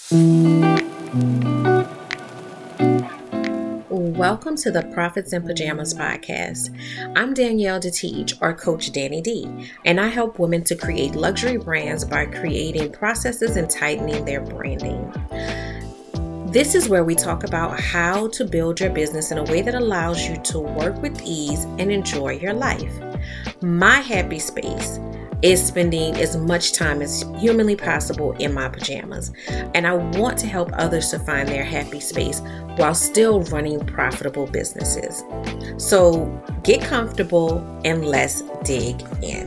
Welcome to the Profits in Pajamas podcast. I'm Danielle DeTeach, or Coach Danny D, and I help women to create luxury brands by creating processes and tightening their branding. This is where we talk about how to build your business in a way that allows you to work with ease and enjoy your life. My happy space is spending as much time as humanly possible in my pajamas, and I want to help others to find their happy space while still running profitable businesses. So get comfortable and let's dig in.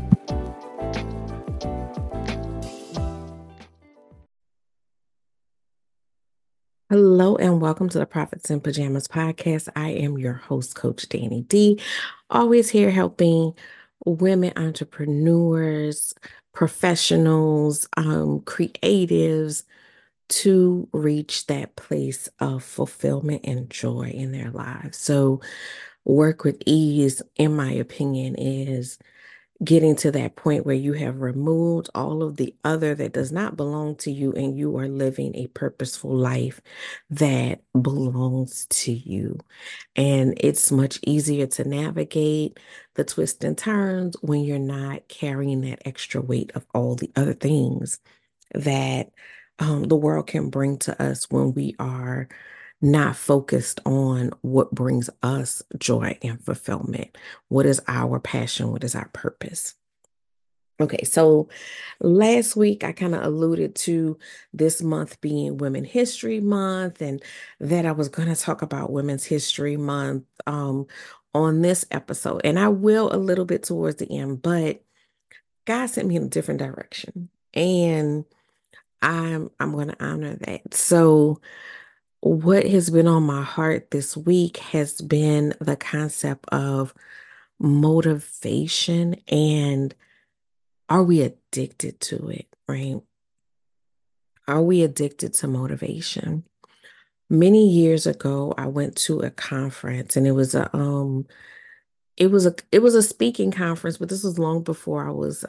Hello and welcome to the Profits in Pajamas podcast. I am your host, Coach Danny D, always here helping women entrepreneurs, professionals, creatives to reach that place of fulfillment and joy in their lives. So work with ease, in my opinion, is getting to that point where you have removed all of the other that does not belong to you and you are living a purposeful life that belongs to you. And it's much easier to navigate the twists and turns when you're not carrying that extra weight of all the other things that the world can bring to us when we are not focused on what brings us joy and fulfillment. What is our passion? What is our purpose? Okay, so last week I kind of alluded to this month being Women History Month and that I was going to talk about Women's History Month on this episode. And I will a little bit towards the end, but God sent me in a different direction. And I'm going to honor that. So what has been on my heart this week has been the concept of motivation and are we addicted to it, right? Are we addicted to motivation? Many years ago, I went to a conference and it was a speaking conference, but this was long before I was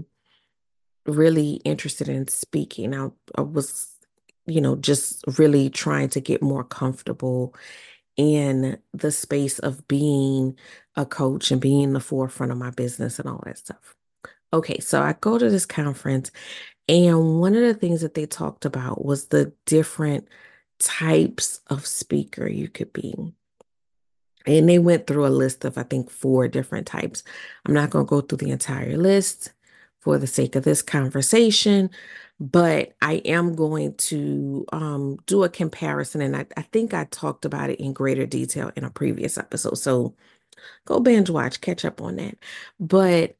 really interested in speaking. I was, just really trying to get more comfortable in the space of being a coach and being in the forefront of my business and all that stuff. Okay, so I go to this conference, and one of the things that they talked about was the different types of speaker you could be. And they went through a list of, I think, 4 different types. I'm not going to go through the entire list for the sake of this conversation, but I am going to do a comparison. And I think I talked about it in greater detail in a previous episode. So go binge watch, catch up on that. But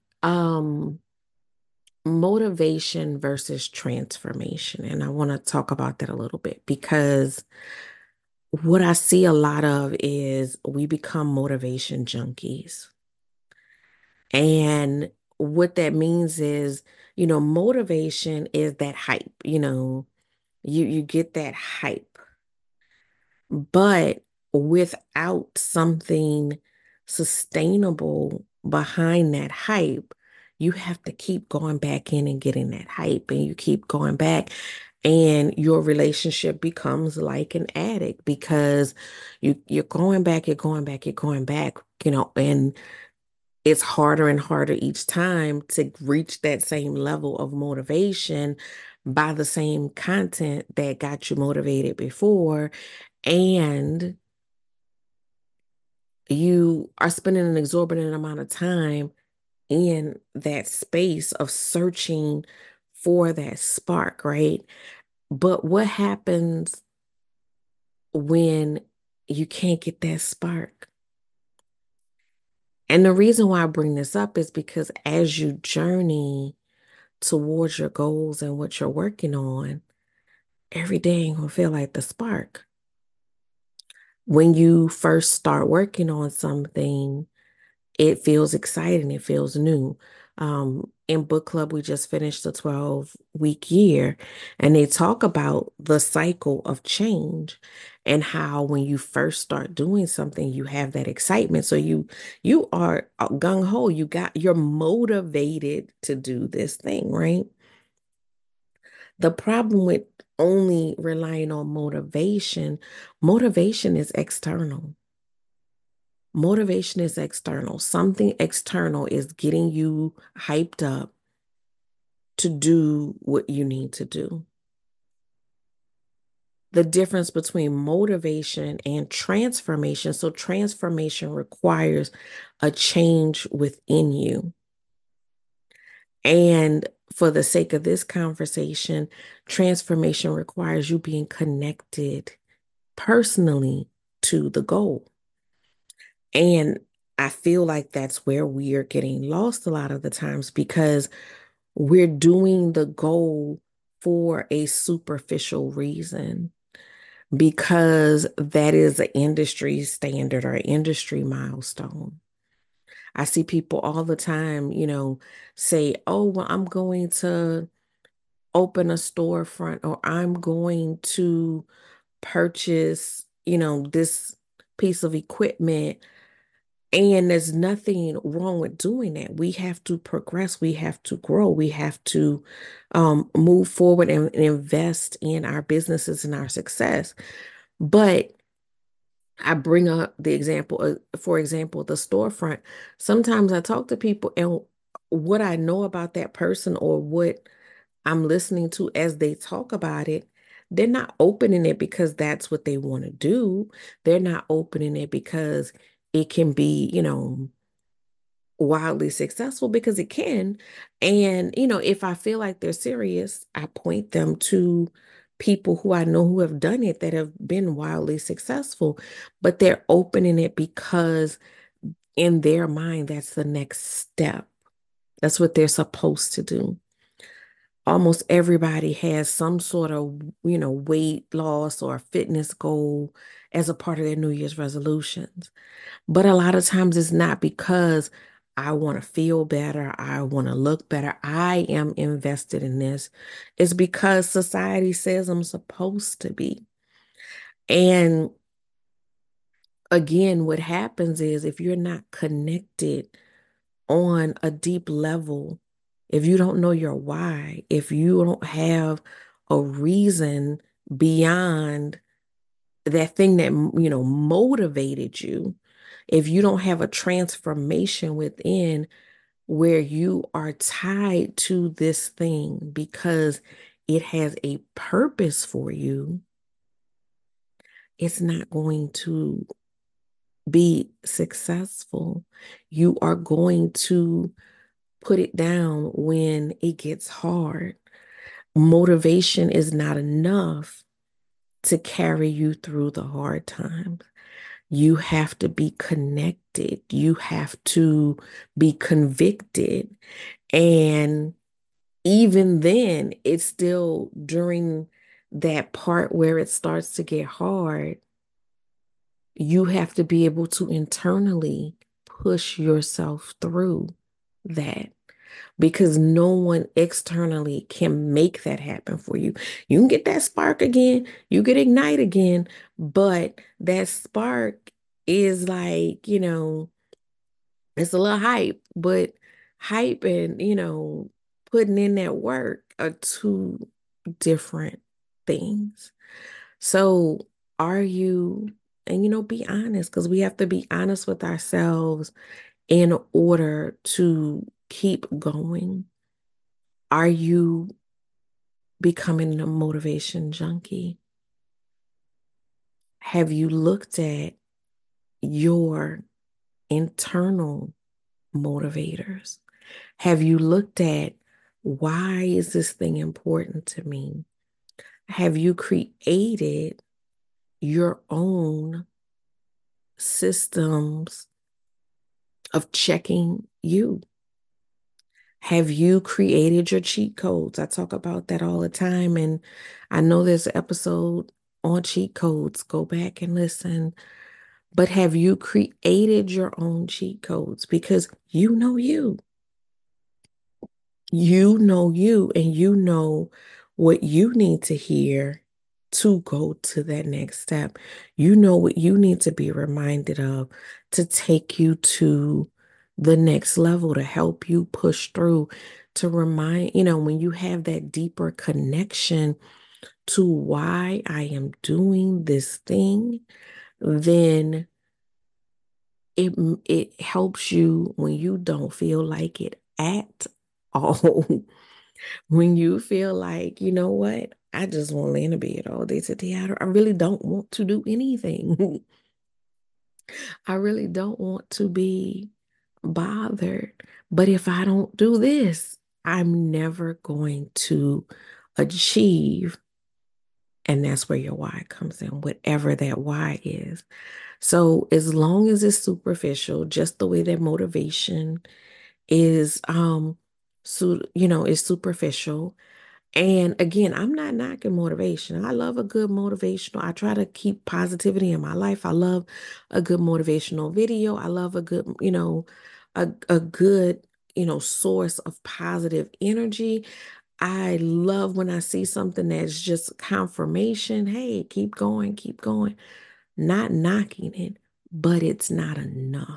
motivation versus transformation. And I want to talk about that a little bit because what I see a lot of is we become motivation junkies. And what that means is, motivation is that hype, you get that hype, but without something sustainable behind that hype, you have to keep going back in and getting that hype, and you keep going back, and your relationship becomes like an addict because you're going back, you're going back, you're going back, and it's harder and harder each time to reach that same level of motivation by the same content that got you motivated before. And you are spending an exorbitant amount of time in that space of searching for that spark, right? But what happens when you can't get that spark? And the reason why I bring this up is because as you journey towards your goals and what you're working on, every day ain't gonna feel like the spark. When you first start working on something, it feels exciting, it feels new. In book club, we just finished a 12-week year, and they talk about the cycle of change and how when you first start doing something, you have that excitement. So you are gung ho, you're motivated to do this thing, right? The problem with only relying on motivation. Motivation is external. Motivation is external. Something external is getting you hyped up to do what you need to do. The difference between motivation and transformation. So, transformation requires a change within you. And for the sake of this conversation, transformation requires you being connected personally to the goal. And I feel like that's where we are getting lost a lot of the times because we're doing the goal for a superficial reason, because that is an industry standard or industry milestone. I see people all the time, say, oh, well, I'm going to open a storefront, or I'm going to purchase, this piece of equipment. And there's nothing wrong with doing that. We have to progress. We have to grow. We have to move forward and invest in our businesses and our success. But I bring up the example, for example, the storefront. Sometimes I talk to people, and what I know about that person or what I'm listening to as they talk about it, they're not opening it because that's what they want to do. They're not opening it because it can be, wildly successful, because it can. And, if I feel like they're serious, I point them to people who I know who have done it that have been wildly successful, but they're opening it because in their mind, that's the next step. That's what they're supposed to do. Almost everybody has some sort of, weight loss or fitness goal as a part of their New Year's resolutions. But a lot of times it's not because I want to feel better, I want to look better, I am invested in this. It's because society says I'm supposed to be. And again, what happens is if you're not connected on a deep level, if you don't know your why, if you don't have a reason beyond that thing that, motivated you, if you don't have a transformation within where you are tied to this thing because it has a purpose for you, it's not going to be successful. You are going to put it down when it gets hard. Motivation is not enough to carry you through the hard times. You have to be connected. You have to be convicted. And even then, it's still during that part where it starts to get hard, you have to be able to internally push yourself through that, because no one externally can make that happen for you. You can get that spark again, you can ignite again, but that spark is like, it's a little hype, but hype and, putting in that work are two different things. So are you, and be honest, because we have to be honest with ourselves in order to keep going. Are you becoming a motivation junkie? Have you looked at your internal motivators? Have you looked at, why is this thing important to me? Have you created your own systems of checking you? Have you created your cheat codes? I talk about that all the time. And I know there's an episode on cheat codes. Go back and listen. But have you created your own cheat codes? Because you know you. You know you, and you know what you need to hear to go to that next step. You know what you need to be reminded of to take you to the next level, to help you push through, to remind, when you have that deeper connection to why I am doing this thing, then it it helps you when you don't feel like it at all. When you feel like, you know what, I just want to lay in the bed all day today. I really don't want to do anything. I really don't want to be bothered. But if I don't do this, I'm never going to achieve. And that's where your why comes in, whatever that why is. So as long as it's superficial, just the way that motivation is is superficial. And again, I'm not knocking motivation. I love a good motivational. I try to keep positivity in my life. I love a good motivational video. I love a good, a good, source of positive energy. I love when I see something that's just confirmation. Hey, keep going, keep going. Not knocking it, but it's not enough.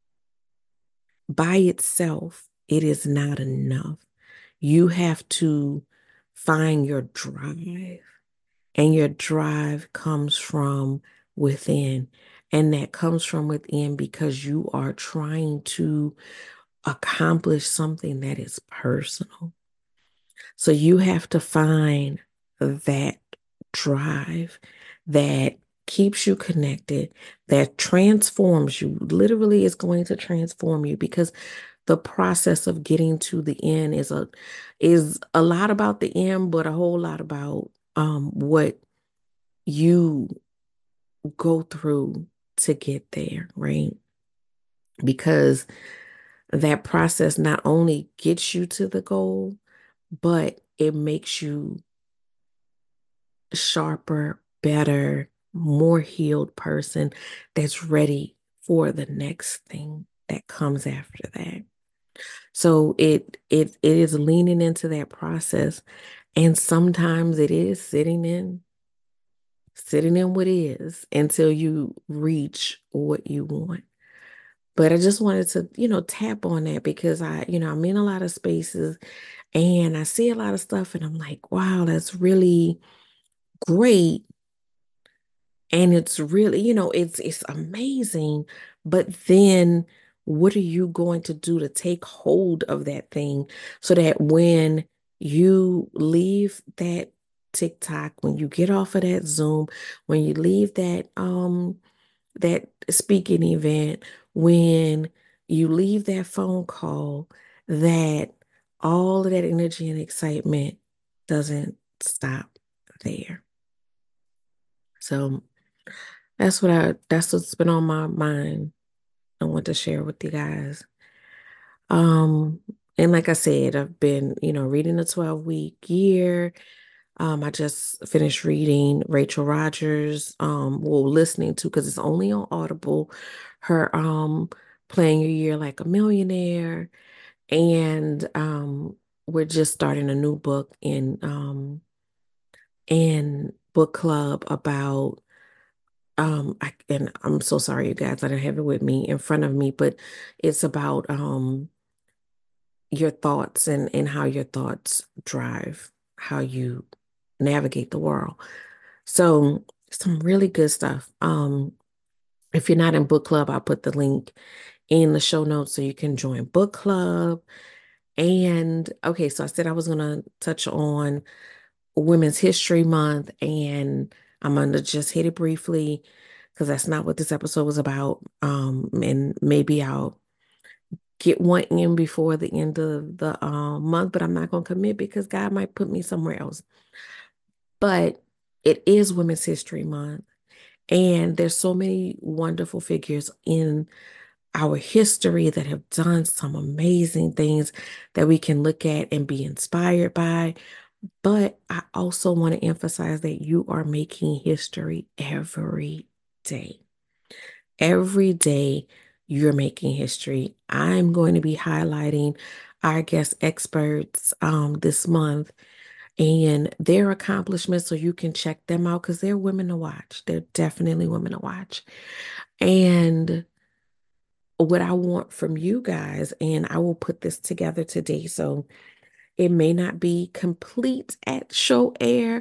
By itself, it is not enough. You have to find your drive, and your drive comes from within. And that comes from within because you are trying to accomplish something that is personal. So you have to find that drive that keeps you connected, that transforms you. Literally is going to transform you because the process of getting to the end is a lot about the end, but a whole lot about what you go through to get there, right? Because that process not only gets you to the goal, but it makes you sharper, better, more healed person that's ready for the next thing that comes after that. So it is leaning into that process. And sometimes it is sitting in what is until you reach what you want. But I just wanted to, tap on that because I'm in a lot of spaces and I see a lot of stuff and I'm like, wow, that's really great. And it's really, it's amazing. But then what are you going to do to take hold of that thing so that when you leave that TikTok, when you get off of that Zoom, when you leave that speaking event, when you leave that phone call, that all of that energy and excitement doesn't stop there. So that's what's been on my mind. I want to share with you guys. Um, and like I said, I've been, reading the 12-week year. I just finished reading Rachel Rogers, listening to because it's only on Audible, her Playing Your Year Like a Millionaire. And we're just starting a new book in book club about and I'm so sorry, you guys, I don't have it with me in front of me, but it's about your thoughts and how your thoughts drive how you navigate the world. So some really good stuff. If you're not in book club, I'll put the link in the show notes so you can join book club. And okay, so I said I was gonna touch on Women's History Month, and I'm gonna just hit it briefly because that's not what this episode was about. And maybe I'll get one in before the end of the month, but I'm not gonna commit because God might put me somewhere else. But it is Women's History Month, and there's so many wonderful figures in our history that have done some amazing things that we can look at and be inspired by. But I also want to emphasize that you are making history every day. Every day you're making history. I'm going to be highlighting our guest experts this month and their accomplishments so you can check them out because they're women to watch. They're definitely women to watch. And what I want from you guys, and I will put this together today. So it may not be complete at show air,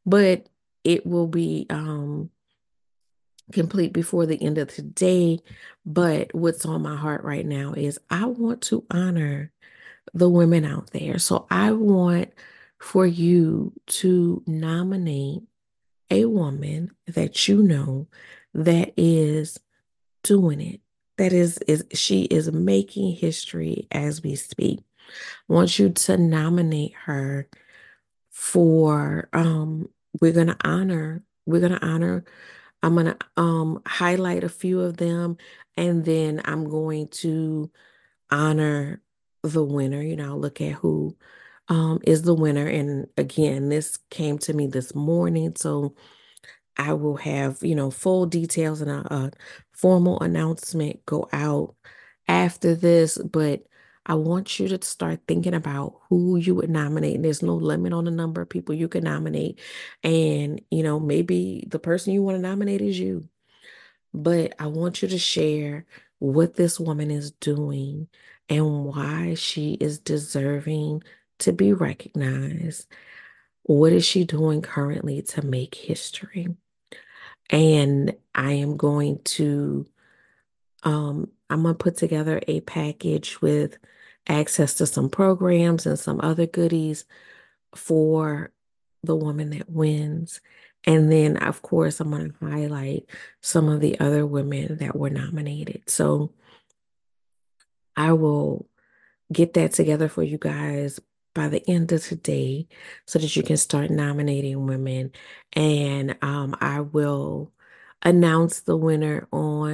but it will be complete before the end of today. But what's on my heart right now is I want to honor the women out there. So I want for you to nominate a woman that you know that is doing it. That is she is making history as we speak. I want you to nominate her for we're gonna honor I'm gonna highlight a few of them, and then I'm going to honor the winner. I'll look at who is the winner. And again, this came to me this morning, so I will have, full details and a formal announcement go out after this. But I want you to start thinking about who you would nominate. And there's no limit on the number of people you can nominate. And, maybe the person you want to nominate is you. But I want you to share what this woman is doing and why she is deserving to be recognized. What is she doing currently to make history? And I'm going to put together a package with access to some programs and some other goodies for the woman that wins. And then, of course, I'm going to highlight some of the other women that were nominated. So I will get that together for you guys by the end of today so that you can start nominating women. And I will announce the winner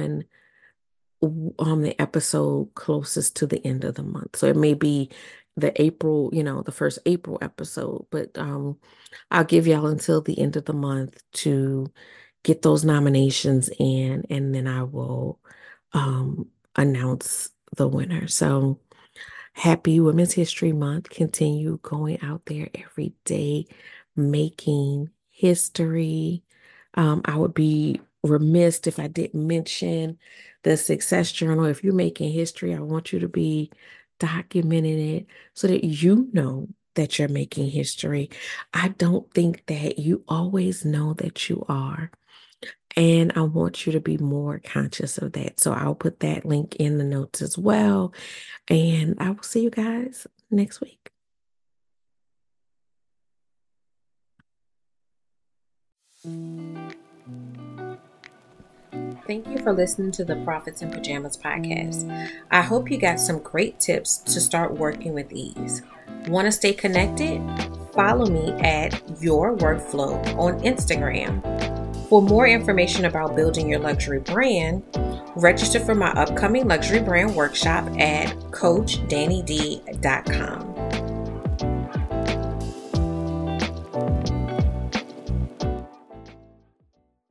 on the episode closest to the end of the month. So it may be the first April episode, but I'll give y'all until the end of the month to get those nominations in, and then I will announce the winner. So happy Women's History Month. Continue going out there every day, making history. I would be remiss if I didn't mention the Success Journal. If you're making history, I want you to be documenting it so that you know that you're making history. I don't think that you always know that you are. And I want you to be more conscious of that. So I'll put that link in the notes as well. And I will see you guys next week. Thank you for listening to the Prophets in Pajamas podcast. I hope you got some great tips to start working with ease. Want to stay connected? Follow me at Your Workflow on Instagram. For more information about building your luxury brand, register for my upcoming luxury brand workshop at CoachDannyD.com.